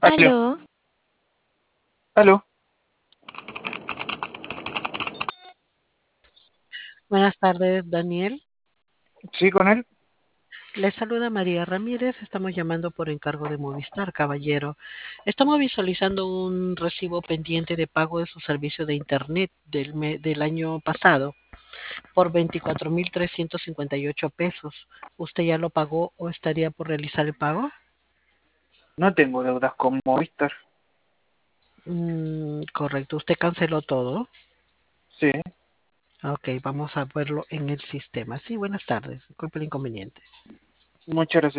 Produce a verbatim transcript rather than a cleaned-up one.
Aló, Aló, aló, Buenas tardes, Daniel. sí, con él. Le saluda María Ramírez. Estamos llamando por encargo de Movistar, caballero. Estamos visualizando un recibo pendiente de pago de su servicio de Internet del, me- del año pasado por veinticuatro mil trescientos cincuenta y ocho pesos. ¿Usted ya lo pagó o estaría por realizar el pago? No tengo deudas con Movistar. Mm, correcto, usted canceló todo. Sí, Ok, vamos a verlo en el sistema. Sí, buenas tardes. Disculpe el inconveniente. muchas gracias.